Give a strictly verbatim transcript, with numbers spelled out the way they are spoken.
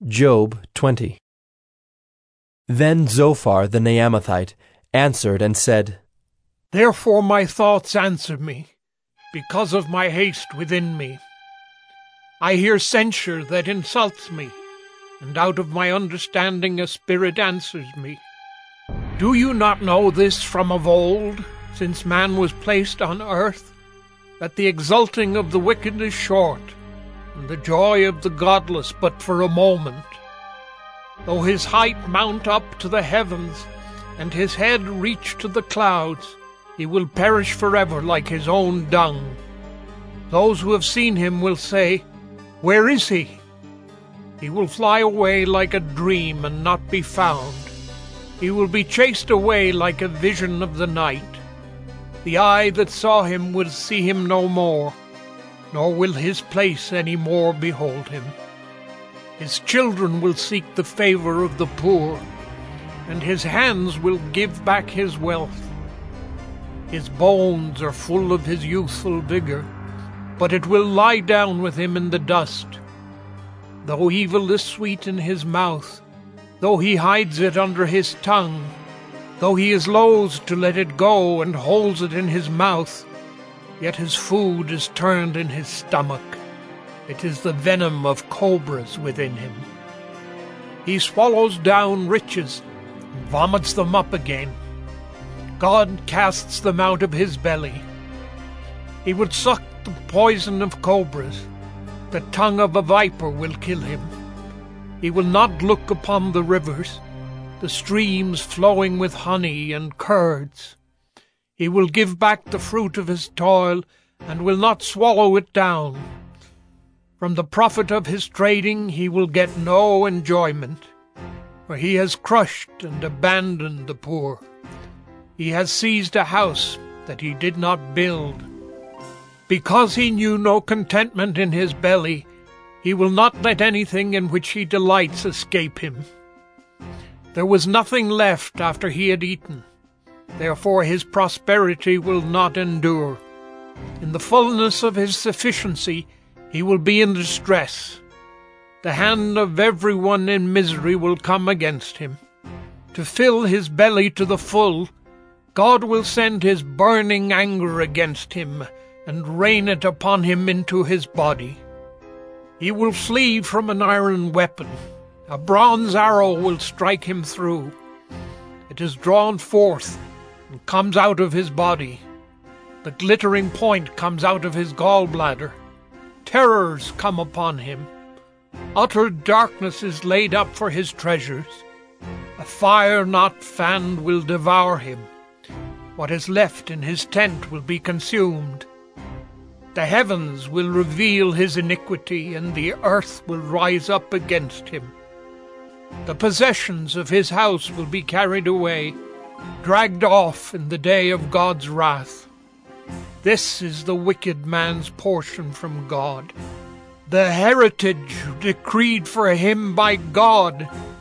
Job twenty. Then Zophar the Naamathite answered and said, Therefore my thoughts answer me, because of my haste within me. I hear censure that insults me, and out of my understanding a spirit answers me. Do you not know this from of old, since man was placed on earth, that the exulting of the wicked is short, and the joy of the godless but for a moment? Though his height mount up to the heavens, and his head reach to the clouds, he will perish forever like his own dung. Those who have seen him will say, Where is he? He will fly away like a dream and not be found. He will be chased away like a vision of the night. The eye that saw him will see him no more, nor will his place any more behold him. His children will seek the favor of the poor, and his hands will give back his wealth. His bones are full of his youthful vigor, but it will lie down with him in the dust. Though evil is sweet in his mouth, though he hides it under his tongue, though he is loath to let it go and holds it in his mouth, yet his food is turned in his stomach. It is the venom of cobras within him. He swallows down riches and vomits them up again. God casts them out of his belly. He would suck the poison of cobras. The tongue of a viper will kill him. He will not look upon the rivers, the streams flowing with honey and curds. He will give back the fruit of his toil and will not swallow it down. From the profit of his trading he will get no enjoyment, for he has crushed and abandoned the poor. He has seized a house that he did not build. Because he knew no contentment in his belly, he will not let anything in which he delights escape him. There was nothing left after he had eaten. Therefore his prosperity will not endure. In the fullness of his sufficiency he will be in distress. The hand of everyone in misery will come against him. To fill his belly to the full, God will send his burning anger against him and rain it upon him into his body. He will flee from an iron weapon. A bronze arrow will strike him through. It is drawn forth and comes out of his body. The glittering point comes out of his gallbladder. Terrors come upon him. Utter darkness is laid up for his treasures. A fire not fanned will devour him. What is left in his tent will be consumed. The heavens will reveal his iniquity, and the earth will rise up against him. The possessions of his house will be carried away, dragged off in the day of God's wrath. This is the wicked man's portion from God, the heritage decreed for him by God.